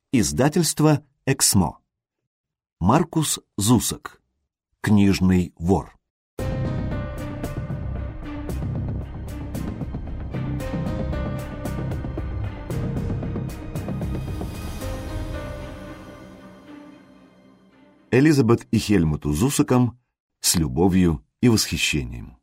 Издательство «Эксмо». Маркус Зусак. Книжный вор. Элизабет и Хельмуту Зусакам с любовью и восхищением.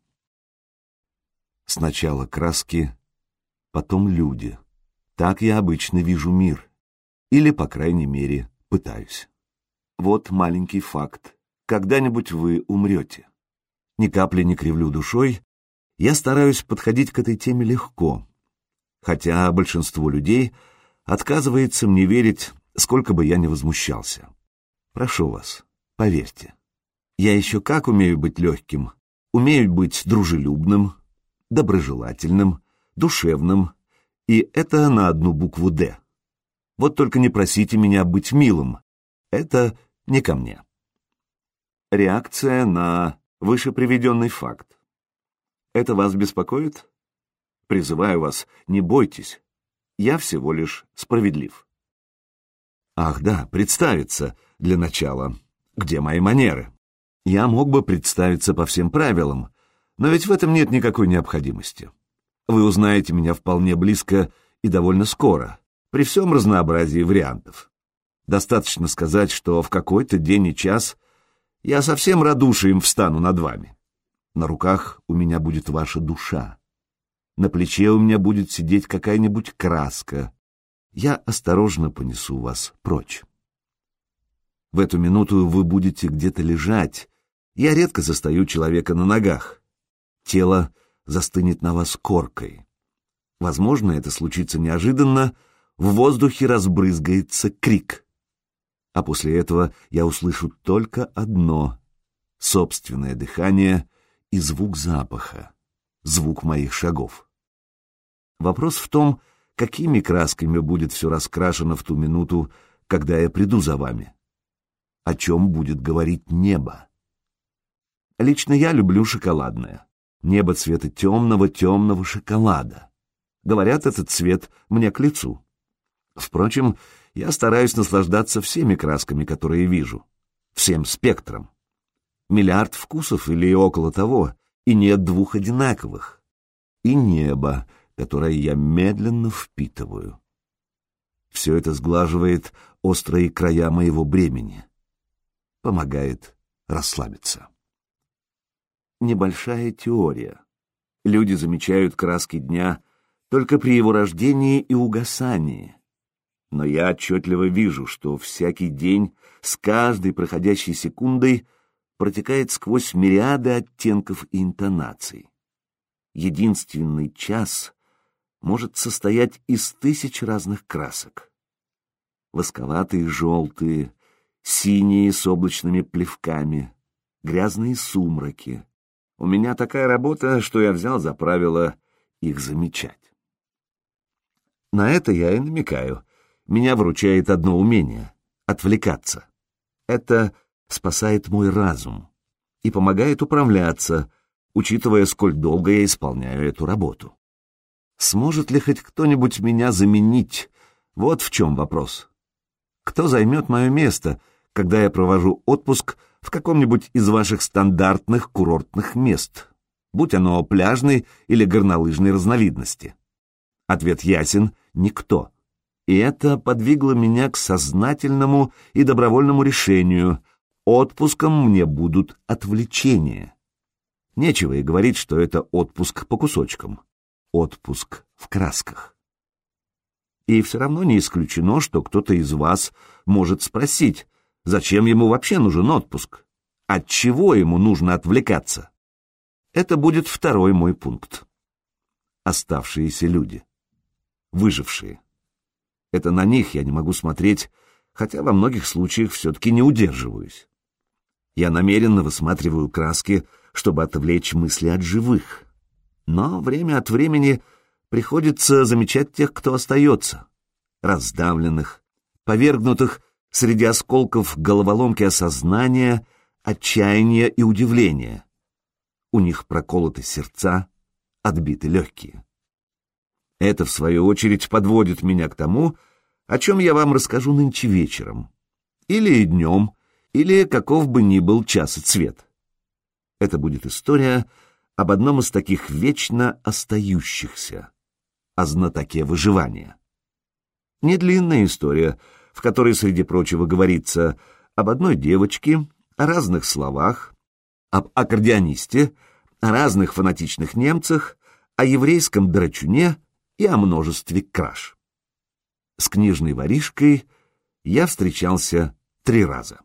Сначала краски, потом люди. Так я обычно вижу мир. Или, по крайней мере, пытаюсь. Вот маленький факт. Когда-нибудь вы умрете. Ни капли не кривлю душой, я стараюсь подходить к этой теме легко, хотя большинство людей отказывается мне верить, сколько бы я ни возмущался. Прошу вас, поверьте. Я еще как умею быть легким, умею быть дружелюбным, доброжелательным, душевным, и это на одну букву «Д». Вот только не просите меня быть милым. Это не ко мне. Реакция на вышеприведенный факт. Это вас беспокоит? Призываю вас, не бойтесь. Я всего лишь справедлив. Ах да, представиться для начала. Где мои манеры? Я мог бы представиться по всем правилам, но ведь в этом нет никакой необходимости. Вы узнаете меня вполне близко и довольно скоро, при всем разнообразии вариантов. Достаточно сказать, что в какой-то день и час я со всем радушием встану над вами. На руках у меня будет ваша душа. На плече у меня будет сидеть какая-нибудь краска. Я осторожно понесу вас прочь. В эту минуту вы будете где-то лежать. Я редко застаю человека на ногах. Тело застынет на вас коркой. Возможно, это случится неожиданно, в воздухе разбрызгается крик. А после этого я услышу только одно — собственное дыхание и звук запаха, звук моих шагов. Вопрос в том, какими красками будет все раскрашено в ту минуту, когда я приду за вами. О чем будет говорить небо? Лично я люблю шоколадное. Небо цвета темного шоколада. Говорят, этот цвет мне к лицу. Впрочем, я стараюсь наслаждаться всеми красками, которые вижу, всем спектром. Миллиард вкусов или около того, и нет двух одинаковых. И небо, которое я медленно впитываю. Все это сглаживает острые края моего бремени. Помогает расслабиться. Небольшая теория. Люди замечают краски дня только при его рождении и угасании. Но я отчетливо вижу, что всякий день с каждой проходящей секундой протекает сквозь мириады оттенков и интонаций. Единственный час может состоять из 1000 разных красок. Восковатые желтые, синие с облачными плевками, грязные сумраки. У меня такая работа, что я взял за правило их замечать. На это я и намекаю. Меня выручает одно умение — отвлекаться. Это спасает мой разум и помогает управляться, учитывая, сколь долго я исполняю эту работу. Сможет ли хоть кто-нибудь меня заменить? Вот в чем вопрос. Кто займет мое место, когда я провожу отпуск в каком-нибудь из ваших стандартных курортных мест, будь оно пляжной или горнолыжной разновидности? Ответ ясен — никто. И это подвигло меня к сознательному и добровольному решению: отпуском мне будут отвлечения. Нечего и говорить, что это отпуск по кусочкам, отпуск в красках. И все равно не исключено, что кто-то из вас может спросить, зачем ему вообще нужен отпуск, от чего ему нужно отвлекаться. Это будет второй мой пункт. Оставшиеся люди, выжившие. Это на них я не могу смотреть, хотя во многих случаях все-таки не удерживаюсь. Я намеренно высматриваю краски, чтобы отвлечь мысли от живых. Но время от времени приходится замечать тех, кто остается, раздавленных, повергнутых среди осколков головоломки осознания, отчаяния и удивления. У них проколоты сердца, отбиты легкие. Это, в свою очередь, подводит меня к тому, о чем я вам расскажу нынче вечером. Или днем, или каков бы ни был час и цвет. Это будет история об одном из таких вечно остающихся, о знатоке выживания. Недлинная история, в которой, среди прочего, говорится об одной девочке, о разных словах, об аккордеонисте, о разных фанатичных немцах, о еврейском драчуне и о множестве краж. С книжной воришкой я встречался 3 раза.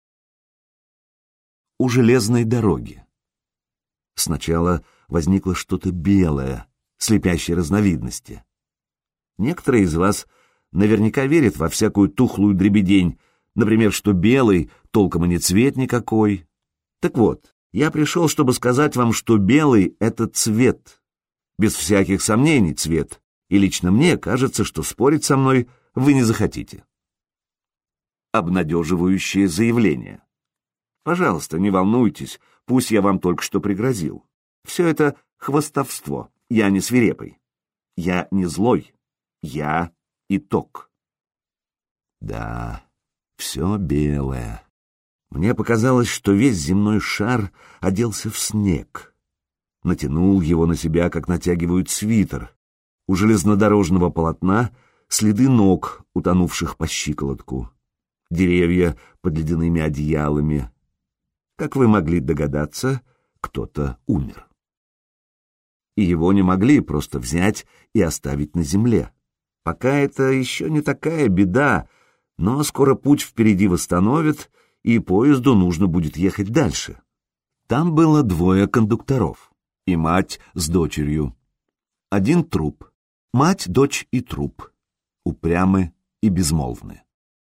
У железной дороги. Сначала возникло что-то белое, слепящей разновидности. Некоторые из вас наверняка верят во всякую тухлую дребедень, например, что белый толком и не цвет никакой. Так вот, я пришел, чтобы сказать вам, что белый — это цвет. Без всяких сомнений цвет. И лично мне кажется, что спорить со мной вы не захотите. Обнадеживающее заявление. Пожалуйста, не волнуйтесь, пусть я вам только что пригрозил. Все это хвастовство, я не свирепый. Я не злой, я итог. Да, все белое. Мне показалось, что весь земной шар оделся в снег. Натянул его на себя, как натягивают свитер. У железнодорожного полотна следы ног, утонувших по щиколотку. Деревья под ледяными одеялами. Как вы могли догадаться, кто-то умер. И его не могли просто взять и оставить на земле. Пока это еще не такая беда, но скоро путь впереди восстановит, и поезду нужно будет ехать дальше. Там было 2 кондукторов, и мать с дочерью. 1 труп. Мать, дочь и труп. Упрямы и безмолвны.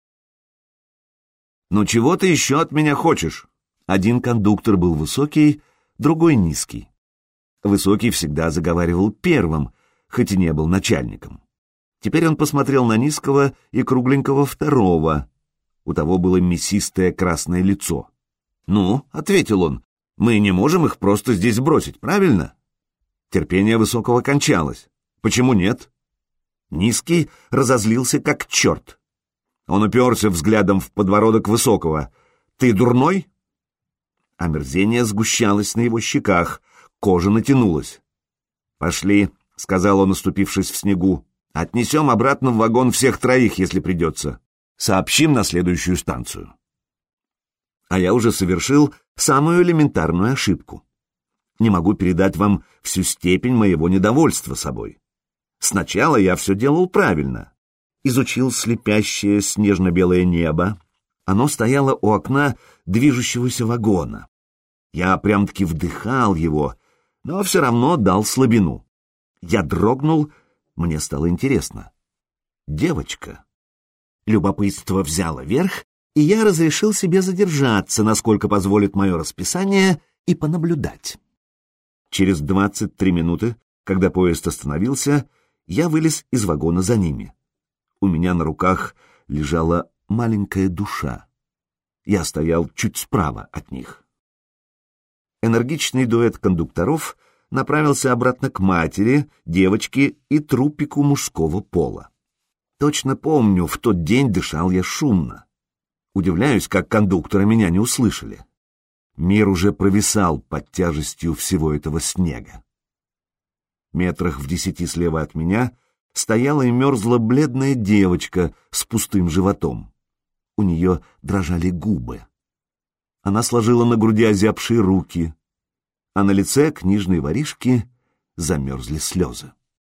«Ну чего ты еще от меня хочешь?» 1 кондуктор был высокий, другой низкий. Высокий всегда заговаривал первым, хоть и не был начальником. Теперь он посмотрел на низкого и кругленького второго. У того было мясистое красное лицо. «Ну, — ответил он, — мы не можем их просто здесь бросить, правильно?» Терпение высокого кончалось. «Почему нет?» Низкий разозлился как черт. Он уперся взглядом в подбородок высокого. «Ты дурной?» Омерзение сгущалось на его щеках, кожа натянулась. «Пошли», — сказал он, оступившись в снегу. «Отнесем обратно в вагон всех 3, если придется. Сообщим на следующую станцию». А я уже совершил самую элементарную ошибку. Не могу передать вам всю степень моего недовольства собой. Сначала я все делал правильно. Изучил слепящее снежно-белое небо. Оно стояло у окна движущегося вагона. Я прям-таки вдыхал его, но все равно дал слабину. Я дрогнул, мне стало интересно. Девочка. Любопытство взяло верх, и я разрешил себе задержаться, насколько позволит мое расписание, и понаблюдать. Через 23 минуты, когда поезд остановился, я вылез из вагона за ними. У меня на руках лежала маленькая душа. Я стоял чуть справа от них. Энергичный дуэт кондукторов направился обратно к матери, девочке и трупику мужского пола. Точно помню, в тот день дышал я шумно. Удивляюсь, как кондукторы меня не услышали. Мир уже провисал под тяжестью всего этого снега. Метрах в 10 слева от меня стояла и мерзла бледная девочка с пустым животом. У нее дрожали губы. Она сложила на груди озябшие руки, а на лице книжной воришки замерзли слезы.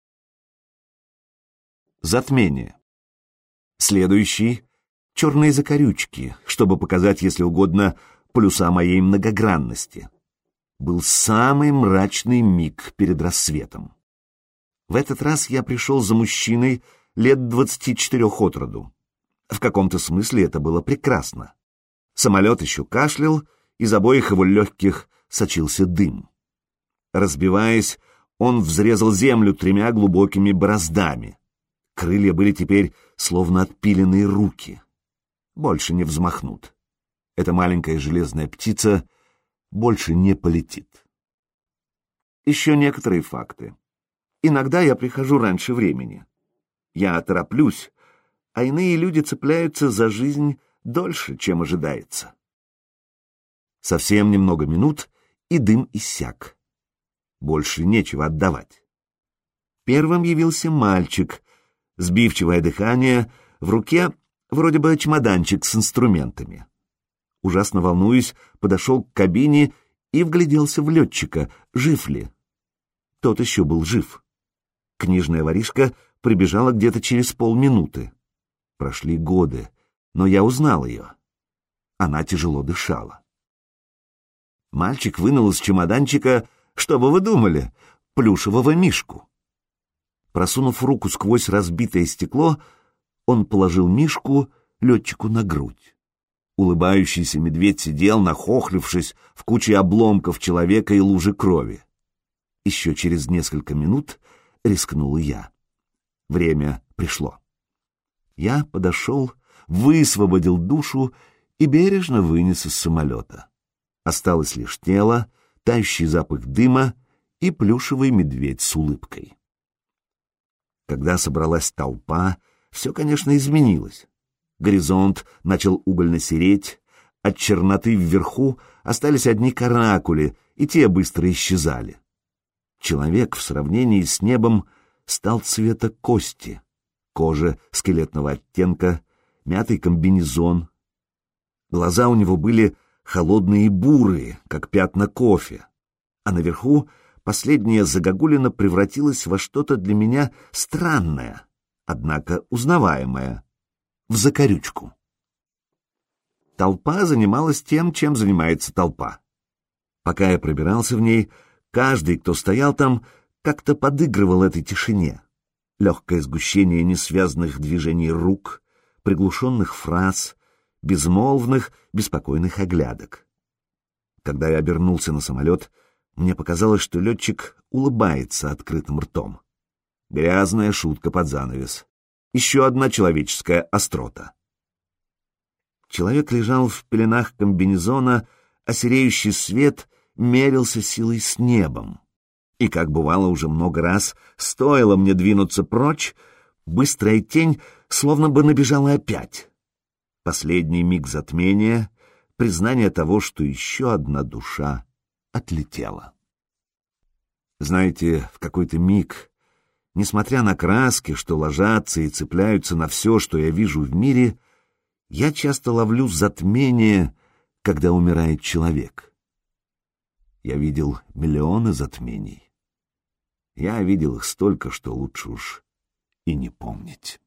Затмение. Следующий — черные закорючки, чтобы показать, если угодно, плюса моей многогранности. Был самый мрачный миг перед рассветом. В этот раз я пришел за мужчиной лет 24 от роду. В каком-то смысле это было прекрасно. Самолет еще кашлял, из обоих его легких сочился дым. Разбиваясь, он взрезал землю 3 глубокими бороздами. Крылья были теперь словно отпиленные руки. Больше не взмахнут. Эта маленькая железная птица больше не полетит. Еще некоторые факты. Иногда я прихожу раньше времени. Я тороплюсь, а иные люди цепляются за жизнь дольше, чем ожидается. Совсем немного минут, и дым иссяк. Больше нечего отдавать. Первым явился мальчик, сбивчивое дыхание, в руке вроде бы чемоданчик с инструментами. Ужасно волнуясь, подошел к кабине и вгляделся в летчика, жив ли. Тот еще был жив. Книжная воришка прибежала где-то через полминуты. Прошли годы, но я узнал ее. Она тяжело дышала. Мальчик вынул из чемоданчика, что бы вы думали, плюшевого мишку. Просунув руку сквозь разбитое стекло, он положил мишку летчику на грудь. Улыбающийся медведь сидел, нахохлившись, в куче обломков человека и лужи крови. Еще через несколько минут рискнул и я. Время пришло. Я подошел, высвободил душу и бережно вынес из самолета. Осталось лишь тело, тающий запах дыма и плюшевый медведь с улыбкой. Когда собралась толпа, все, конечно, изменилось. Горизонт начал угольно сереть, от черноты вверху остались одни каракули, и те быстро исчезали. Человек в сравнении с небом стал цвета кости, кожа скелетного оттенка, мятый комбинезон. Глаза у него были холодные и бурые, как пятна кофе, а наверху последняя загогулина превратилась во что-то для меня странное, однако узнаваемое, в закорючку. Толпа занималась тем, чем занимается толпа. Пока я пробирался в ней, каждый, кто стоял там, как-то подыгрывал этой тишине. Легкое сгущение несвязанных движений рук, приглушенных фраз, безмолвных, беспокойных оглядок. Когда я обернулся на самолет, мне показалось, что летчик улыбается открытым ртом. Грязная шутка под занавес. Еще одна человеческая острота. Человек лежал в пеленах комбинезона, а сереющий свет мерился силой с небом. И, как бывало уже много раз, стоило мне двинуться прочь, быстрая тень словно бы набежала опять. Последний миг затмения, признание того, что еще одна душа отлетела. Знаете, в какой-то миг, несмотря на краски, что ложатся и цепляются на все, что я вижу в мире, я часто ловлю затмение, когда умирает человек. Я видел миллионы затмений. Я видел их столько, что лучше уж и не помнить.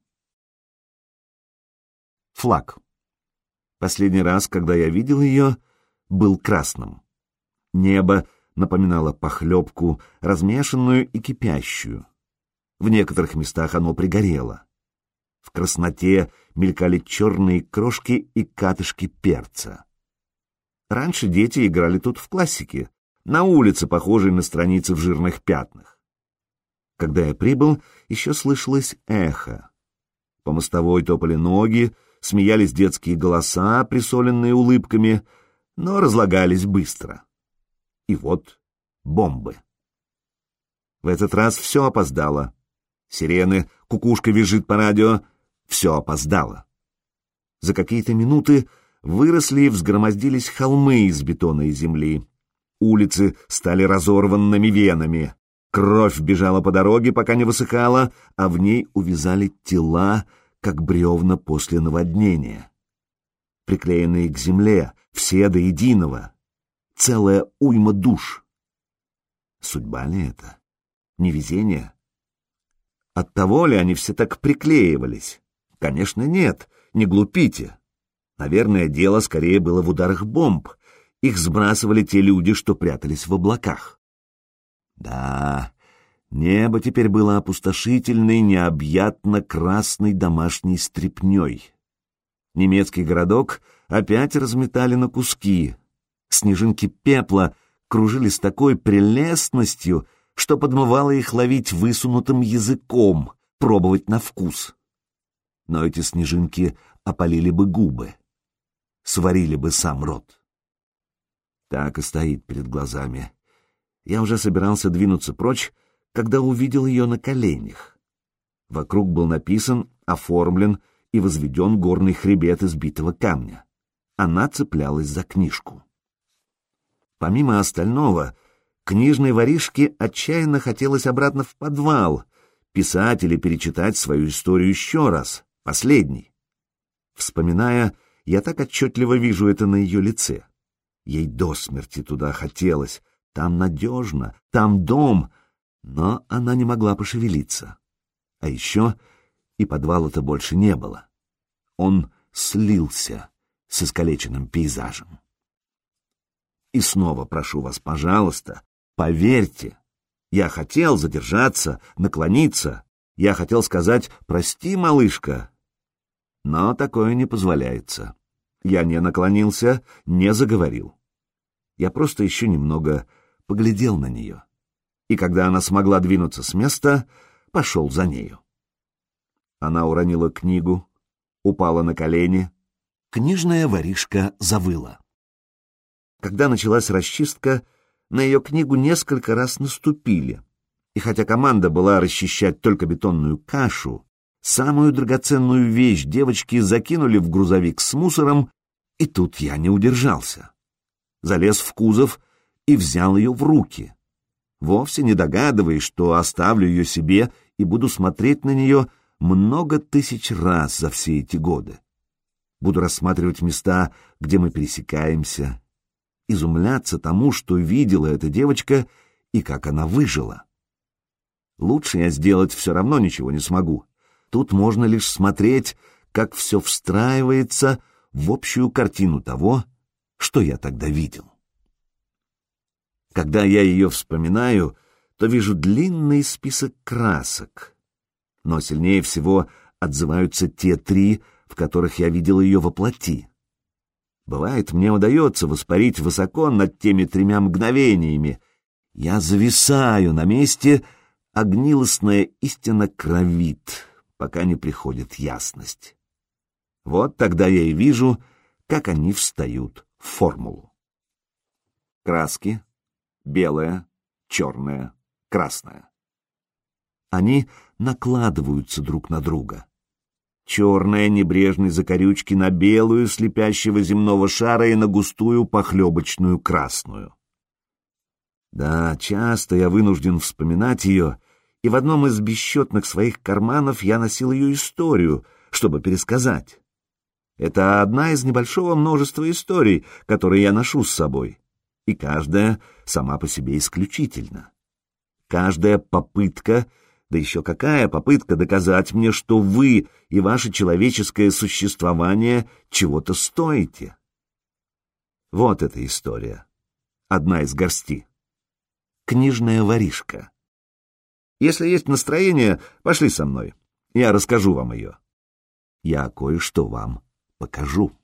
Флаг. Последний раз, когда я видел ее, был красным. Небо напоминало похлебку, размешанную и кипящую. В некоторых местах оно пригорело. В красноте мелькали черные крошки и катышки перца. Раньше дети играли тут в классики, на улице, похожей на страницы в жирных пятнах. Когда я прибыл, еще слышалось эхо. По мостовой топали ноги, смеялись детские голоса, присоленные улыбками, но разлагались быстро. И вот бомбы. В этот раз все опоздало. Сирены, кукушка визжит по радио. Все опоздало. За какие-то минуты выросли и взгромоздились холмы из бетона и земли. Улицы стали разорванными венами. Кровь бежала по дороге, пока не высыхала, а в ней увязали тела, как бревна после наводнения. Приклеенные к земле, все до единого. Целая уйма душ. Судьба ли это? Невезение? Оттого ли они все так приклеивались? Конечно, нет, не глупите. Наверное, дело скорее было в ударах бомб. Их сбрасывали те люди, что прятались в облаках. Да, небо теперь было опустошительной, необъятно красной домашней стряпней. Немецкий городок опять разметали на куски. Снежинки пепла кружили с такой прелестностью, что подмывало их ловить высунутым языком, пробовать на вкус. Но эти снежинки опалили бы губы, сварили бы сам рот. Так и стоит перед глазами. Я уже собирался двинуться прочь, когда увидел ее на коленях. Вокруг был написан, оформлен и возведен горный хребет из битого камня. Она цеплялась за книжку. Помимо остального, книжной воришке отчаянно хотелось обратно в подвал, писать или перечитать свою историю еще раз, последний. Вспоминая, я так отчетливо вижу это на ее лице. Ей до смерти туда хотелось, там надежно, там дом, но она не могла пошевелиться. А еще и подвала-то больше не было. Он слился с искалеченным пейзажем. И снова прошу вас, пожалуйста, поверьте, я хотел задержаться, наклониться, я хотел сказать «прости, малышка», но такое не позволяется. Я не наклонился, не заговорил. Я просто еще немного поглядел на нее. И когда она смогла двинуться с места, пошел за нею. Она уронила книгу, упала на колени. Книжная воришка завыла. Когда началась расчистка, на ее книгу несколько раз наступили. И хотя команда была расчищать только бетонную кашу, самую драгоценную вещь девочки закинули в грузовик с мусором, и тут я не удержался. Залез в кузов и взял ее в руки, вовсе не догадываясь, что оставлю ее себе и буду смотреть на нее много тысяч раз за все эти годы. Буду рассматривать места, где мы пересекаемся, изумляться тому, что видела эта девочка и как она выжила. Лучше я сделать все равно ничего не смогу. Тут можно лишь смотреть, как все встраивается в общую картину того, что я тогда видел. Когда я ее вспоминаю, то вижу длинный список красок, но сильнее всего отзываются те 3, в которых я видел ее воплоти. Бывает, мне удается воспарить высоко над теми 3 мгновениями. Я зависаю на месте, а гнилостная истина кровит, пока не приходит ясность. Вот тогда я и вижу, как они встают в формулу. Краски — белая, черная, красная. Они накладываются друг на друга. Черная небрежной закорючки на белую слепящего земного шара и на густую похлебочную красную. Да, часто я вынужден вспоминать ее, и в одном из бесчетных своих карманов я носил ее историю, чтобы пересказать. Это одна из небольшого множества историй, которые я ношу с собой, и каждая сама по себе исключительна. Каждая попытка, да еще какая попытка доказать мне, что вы и ваше человеческое существование чего-то стоите. Вот эта история, одна из горсти. Книжная воришка. Если есть настроение, пошли со мной, я расскажу вам ее. Я кое-что вам покажу.